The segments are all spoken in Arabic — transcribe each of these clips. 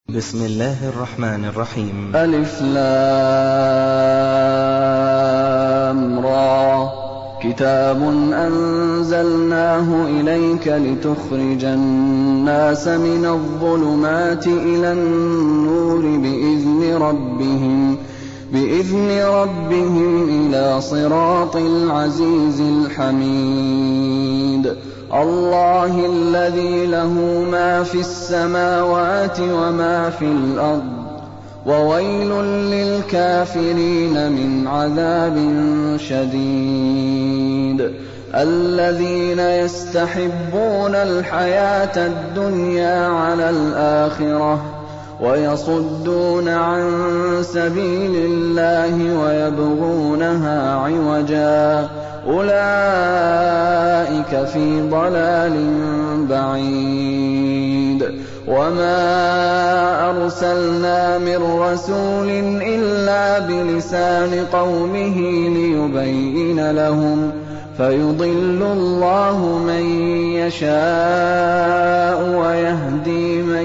بسم الله الرحمن الرحيم. ألف لام را كتاب أنزلناه إليك لتخرج الناس من الظلمات إلى النور بإذن ربهم إلى صراط العزيز الحميد. الله الذي له ما في السماوات وما في الأرض وويل للكافرين من عذاب شديد. الذين يستحبون الحياة الدنيا على الآخرة ويصدون عن سبيل الله ويبغونها عوجا أولئك في ضلال بعيد. وما أرسلنا من رسول إلا بلسان قومه ليبين لهم فيضل الله من يشاء ويهدي من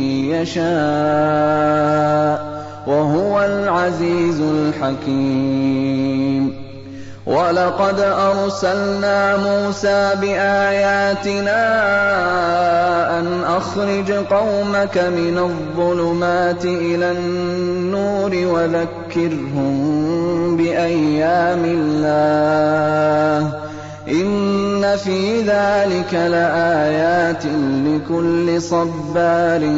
يشاء وهو العزيز الحكيم. ولقد أرسلنا موسى بآياتنا أن أخرج قومك من الظلمات إلى النور وذكرهم بأيام الله إن في ذلك لآيات لكل صبار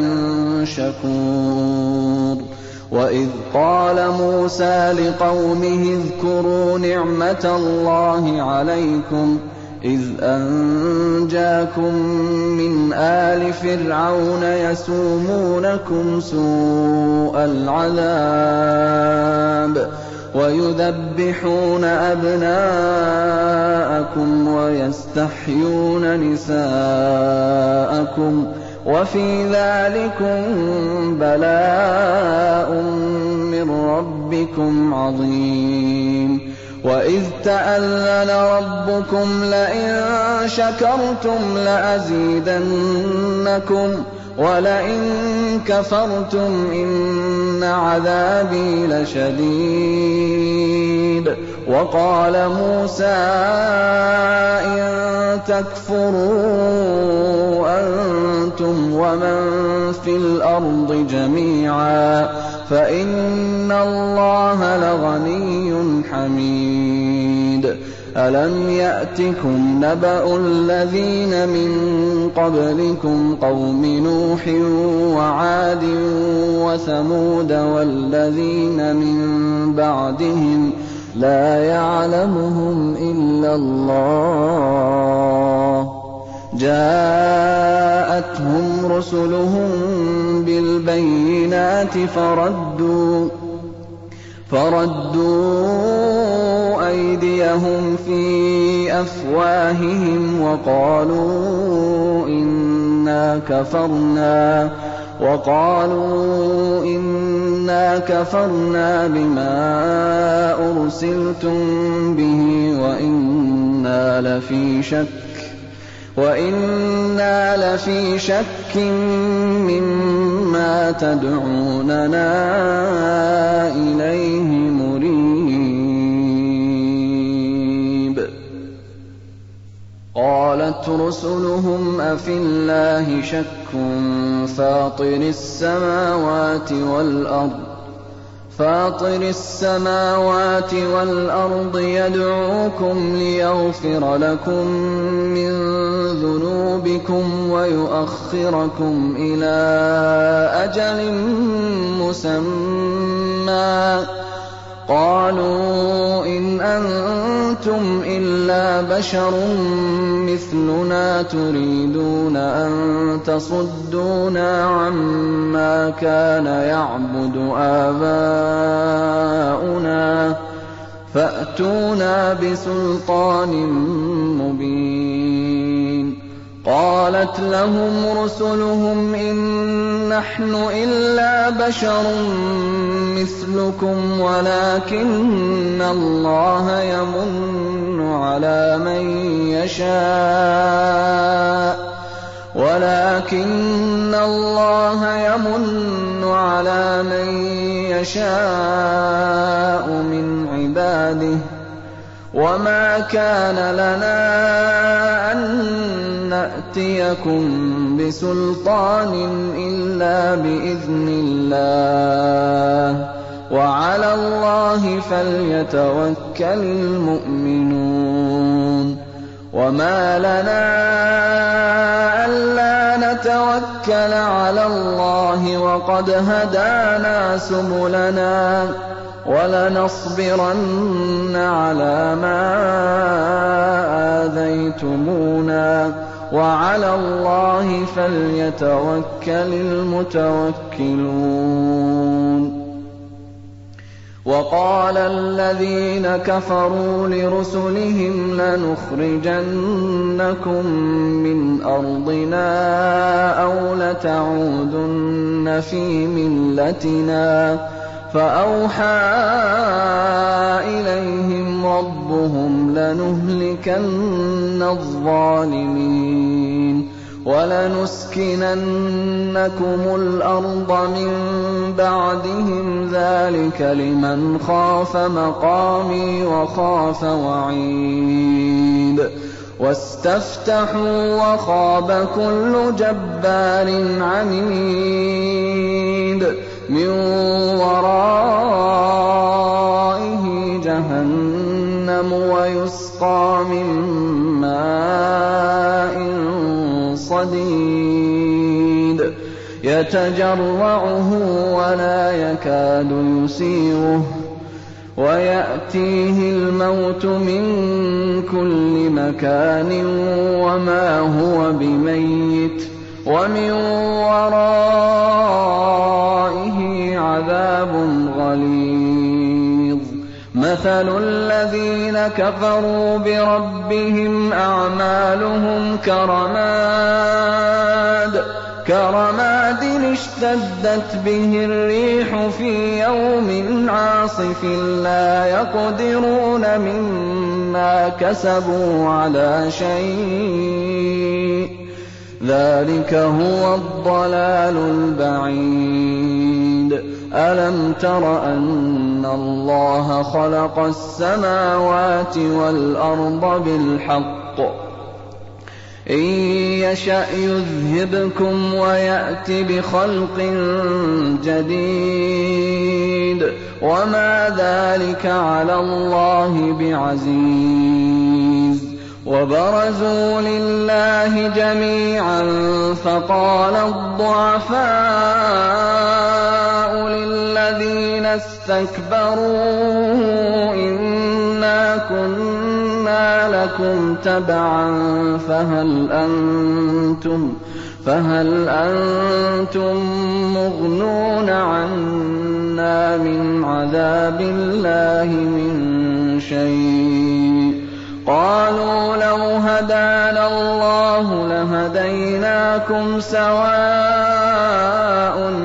شكور. وإذ قال موسى لقومه اذكروا نعمة الله عليكم إذ أنجاكم من آل فرعون يسومونكم سوء العذاب ويذبحون أبناءكم ويستحيون نساءكم وفي ذلكم بلاء من ربكم عظيم. وإذ تأذن ربكم لئن شكرتم لأزيدنكم ولئن كفرتم إن عذابي لشديد. وقال موسى إن تكفروا أنتم ومن في الأرض جميعا فإن الله لغني حميد. ألم يأتكم نبأ الذين من قبلكم قوم نوح وعاد وثمود والذين من بعدهم لا يعلمهم إلا الله جاءتهم رسلهم بالبينات فردوا أيديهم في أفواههم وقالوا إنا كفرنا بما أرسلتم به وإنا لفي شك مما تدعوننا إليه مريب. قالت رسلهم أفي الله شك فاطر السماوات والأرض يدعوكم ليغفر لكم من ذنوبكم ويؤخركم إلى أجل مسمى قالوا إن أنتم إلا بشر مثلنا تريدون أن تصدونا عما كان يعبد آباؤنا فأتونا بسلطان مبين. قالت لهم رسلهم إن نحن إلا بشر مثلكم ولكن الله يمن على من يشاء ولكن الله يمن على من يشاء من عباده وما كان لنا أن نأتيكم بسلطان إلا بإذن الله وعلى الله فليتوكل المؤمنون وما لنا ألا نتوكل على الله وقد هدانا سبلنا ولنصبرن على ما آذيتمونا وعلى الله فليتوكل المتوكلون وقال الذين كفروا لرسلهم لنخرجنكم من أرضنا أو لتعودن في ملتنا فأوحى إليهم ربهم لنهلكن الظالمين ولنسكننكم الأرض من بعدهم ذلك لمن خاف مقامي وخاف وعيد واستفتحوا وخاب كل جبار عنيد من ورائه جهنم ويسقى من ماء صديد يتجرعه ولا يكاد يسيغه ويأتيه الموت من كل مكان وما هو بميت ومن ورائه عذاب غليظ مثل الذين كفروا بربهم أعمالهم كرماد اشتدت به الريح في يوم عاصف لا يقدرون مما كسبوا على شيء ذلك هو الضلال البعيد ألم تر أن الله خلق السماوات والأرض بالحق إن يشأ يذهبكم ويأت بخلق جديد وما ذلك على الله بعزيز وبرزوا لله جميعا فقال الضعفاء للذين استكبروا إنا كنا لكم تبعا فهل أنتم مغنون عنا من عذاب الله من شيء قالوا لو هدانا الله لهديناكم سواء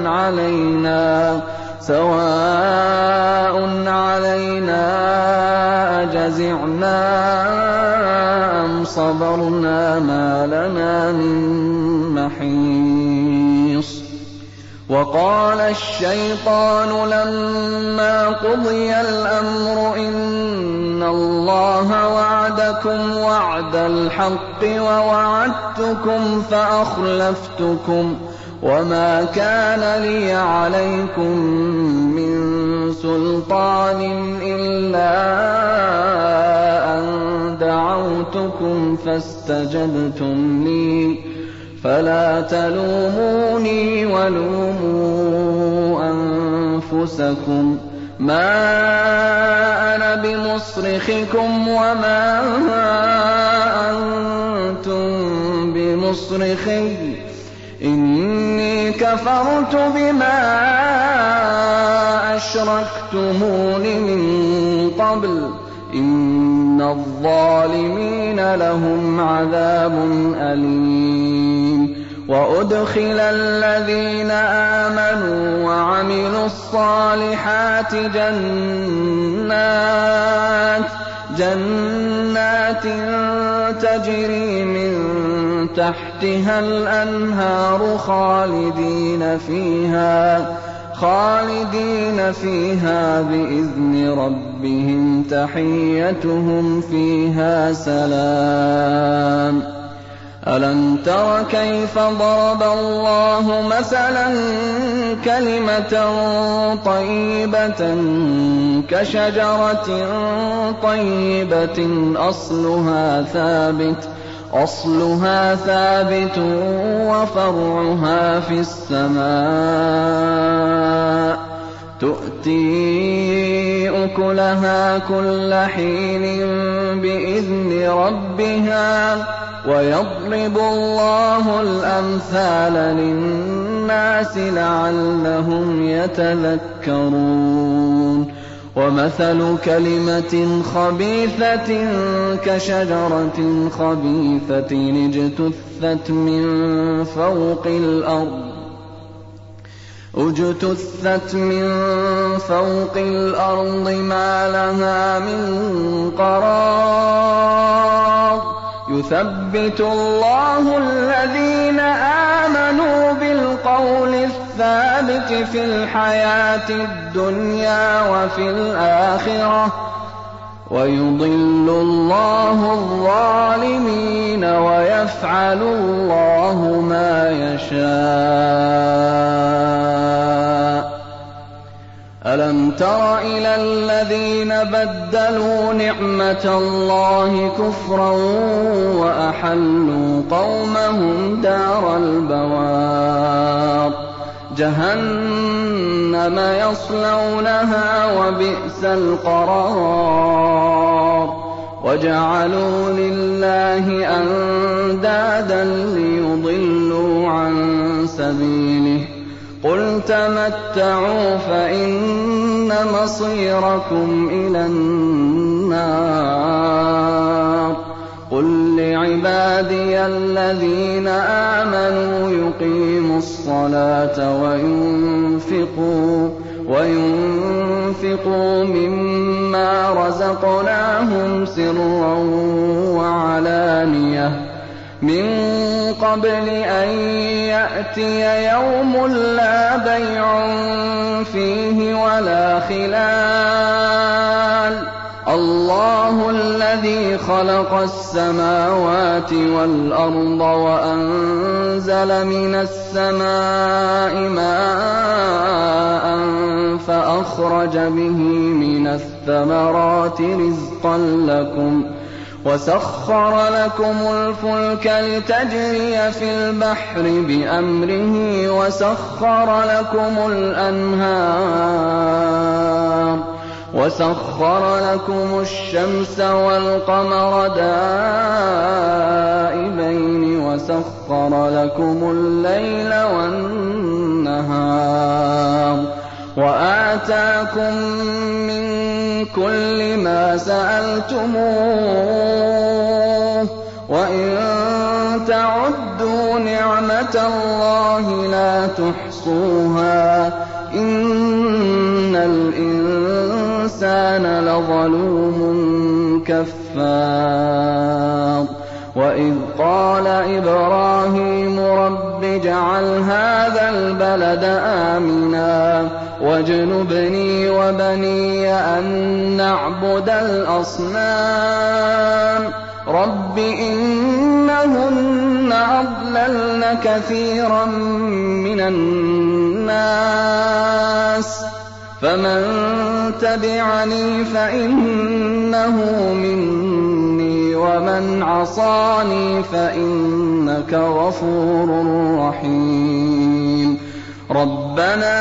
علينا أجزعنا أم صبرنا ما لنا من محيص وقال الشيطان لما قضي الأمر إن الله وعدكم وعد الحق ووعدتكم فأخلفتكم وما كان لي عليكم من سلطان إلا أن دعوتكم فاستجبتم لي فلا تلوموني ولوموا أنفسكم ما أنا بمصرخكم وما أنتم بمصرخي إني كفرت بما أشركتمون من قبل إن الظالمين لهم عذاب أليم وأدخل الذين آمنوا وعملوا الصالحات جنات تجري من تحتها الأنهار خالدين فيها بإذن ربهم تحيتهم فيها سلام. ألم تر كيف ضرب الله مثلا كلمة طيبة كشجرة طيبة أصلها ثابت وفرعها في السماء تؤتي أكلها كل حين بإذن ربها ويضرب الله الأمثال للناس لعلهم يتذكرون. ومثل كلمة خبيثة كشجرة خبيثة اجتثت من فوق الأرض ما لها من قرار. يثبت الله الذين آمنوا بالقول الثابت في الحياة الدنيا وفي الآخرة ويضل الله الظالمين ويفعل الله ما يشاء. ألم تر إلى الذين بدلوا نعمة الله كفرا وأحلوا قومهم دار البوار جهنم يصلونها وبئس القرار. وجعلوا لله أندادا ليضلوا عن سبيله قل تمتعوا فإن مصيركم إلى النار. قل لعبادي الذين آمنوا يقيموا الصلاة وينفقوا مما رزقناهم سرا وعلانية من قبل أن يأتي يوم لا بيع فيه ولا خلال. الله الذي خلق السماوات والأرض وأنزل من السماء ماء فأخرج به من الثمرات رزقا لكم وسخر لكم الفلك لتجري في البحر بأمره وسخر لكم الشمس والقمر دائبين وسخر لكم الليل والنهار وآتاكم من كل ما سألتموه وإن تعدوا نعمة الله لا تحصوها إن الإنسان لظلوم كفار. وإذ قال إبراهيم رب اجعل هذا البلد آمنا واجنبني وبني أن نعبد الأصنام رب إنهن أضللن كثيرا من الناس فمن تبعني فإنه مني ومن عصاني فإنك غفور رحيم. ربنا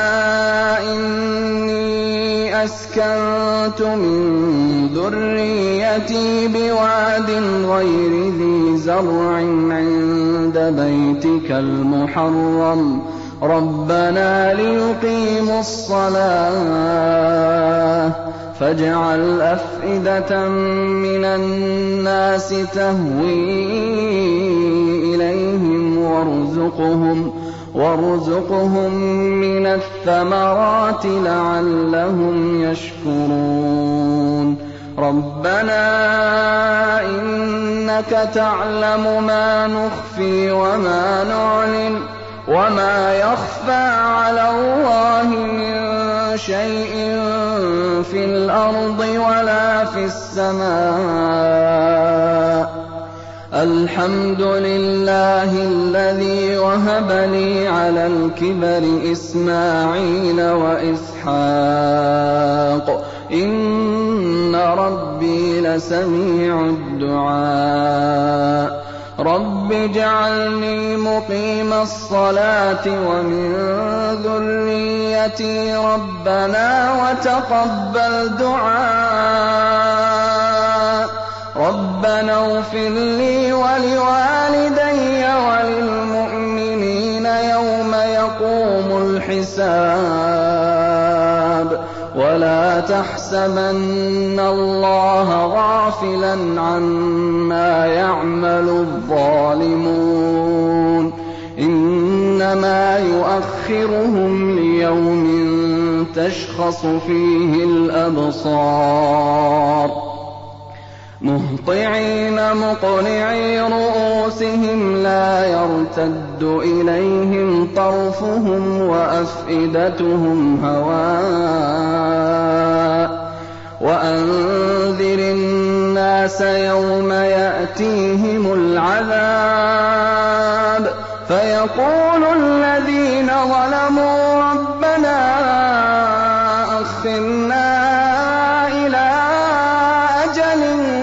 إني أسكنت من ذريتي بواد غير ذي زرع عند بيتك المحرم ربنا ليقيموا الصلاة فاجعل أفئدة من الناس تهوي إليهم وارزقهم من الثمرات لعلهم يشكرون. ربنا إنك تعلم ما نخفي وما نعلن وما يخفى على الله من شيء في الأرض ولا في السماء الحمد لله الذي وهب لي على الكبر إسماعيل وإسحاق إن ربي لسميع الدعاء رب اجعلني مقيم الصلاة ومن ذريتي ربنا وتقبل دعاء ربنا اغفر لي ولوالدي وللمؤمنين يوم يقوم الحساب ولا تحسبن الله غافلا عما يعمل الظالمون إنما يؤخرهم ليوم تشخص فيه الأبصار مهطعين مقنعي رؤوسهم لا يرتد إليهم طرفهم وأفئدتهم هواء وأنذر الناس يوم يأتيهم العذاب فيقول الذين ظلموا ربنا أخرنا إلى أجل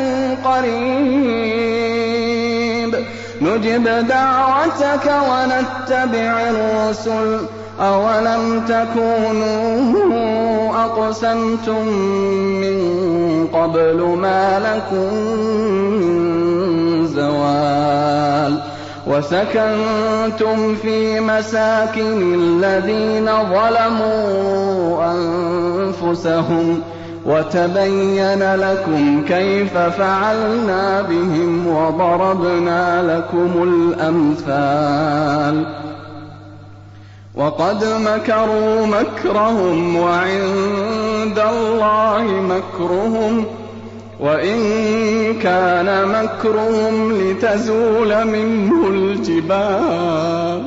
قريب نجب دعوتك ونتبع الرسل أولم تكونوا أقسمتم من قبل ما لكم من زوال وسكنتم في مساكن الذين ظلموا أنفسهم وتبين لكم كيف فعلنا بهم وضربنا لكم الأمثال وقد مكروا مكرهم وعند الله مكرهم وإن كان مكرهم لتزول منه الجبال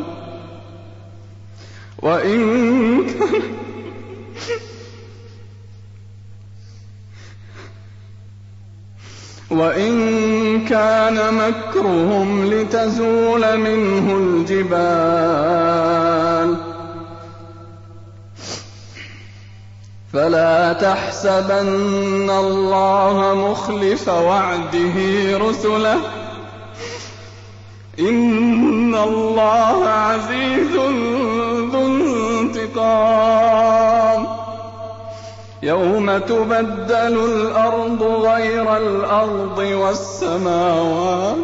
وإن كان مكرهم لتزول منه الجبال فلا تحسبن الله مخلف وعده رسله إن الله عزيز ذو انتقام يوم تبدل الأرض غير الأرض والسماوات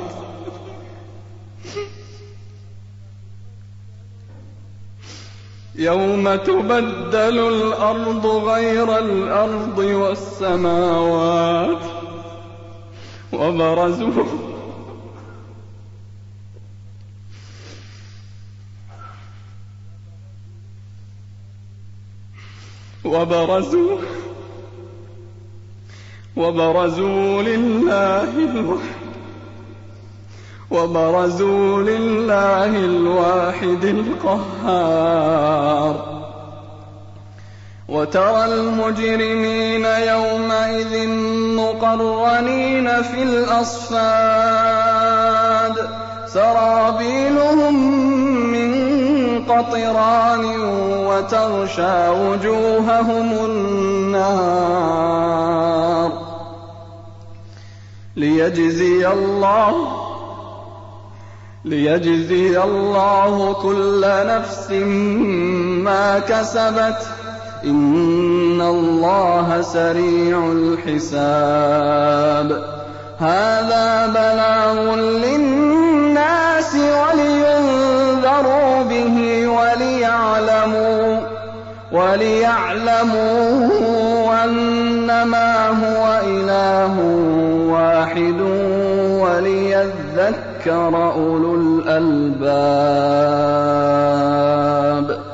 يوم تبدل الأرض غير الأرض والسماوات وبرزوا لله الواحد القهار وترى المجرمين يومئذ مقرنين في الأصفاد سرابيلهم من قطران وتغشى وجوههم النار ليجزي الله كل نفس ما كسبت إن الله سريع الحساب هذا بلاغ للناس ولينذروا به وليعلموا أنما هو إله واحد وليذكر أولو الألباب